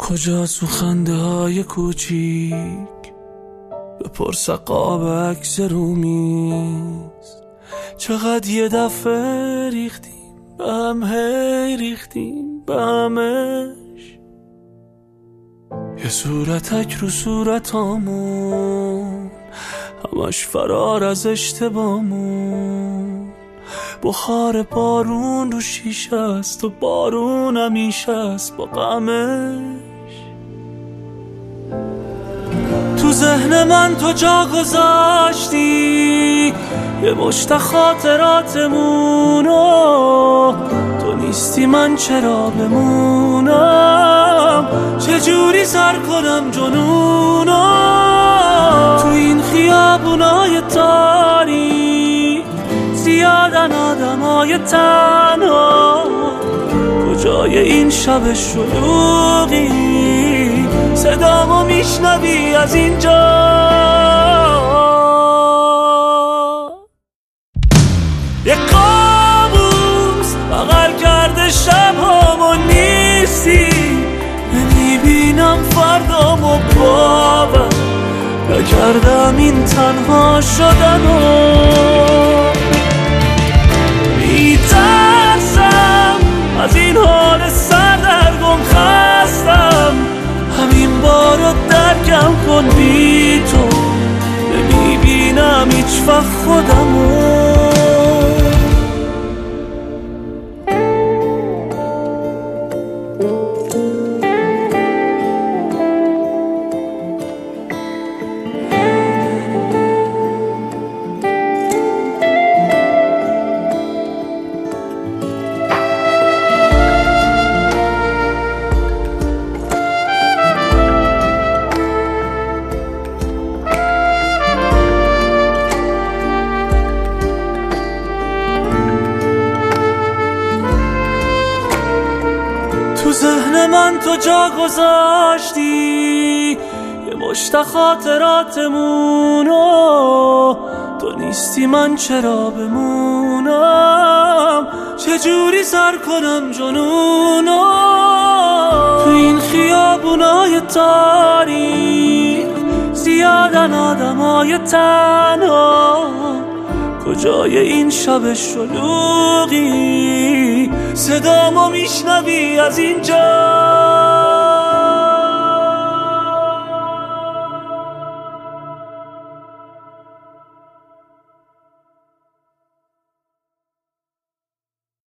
کجاست اون خنده های کوچیک؟ بپرس قاب عکس رومیز. چقدر یه دفعه ریختیم به هم، هی ریختیم به همش. یه صورتک رو صورتامون، همش فرار از اشتباهمون. بخار بارون رو شیشه است و بارون همیشه است با غمش. تو ذهن من تو جا گذاشتی یه مشت خاطراتمونو. تو نیستی من چرا بمونم؟ چجوری سر کنم جنونو؟ تو این خیابونای تاریک زیادن آدمای تنها. کجای این شب شلوغی صدامو میشنوی از اینجا؟ یه کابوس بغل کرده شبامو، نیستی نمیبینم فردامو. باور نکردم این تنها شدنو. میترسم از این حال سردرگم، خستم همین بارو درکم کن. بی تو نمیبینم هیچ وقت خودمو. تو ذهن من تو جا گذاشتی یه مشت خاطراتمونو. تو نیستی من چرا بمونم؟ چجوری سر کنم جنونو؟ تو این خیابونای تاریک زیادن آدمای تنها. کجای این شب شلوغی صدامو میشنوی از اینجا؟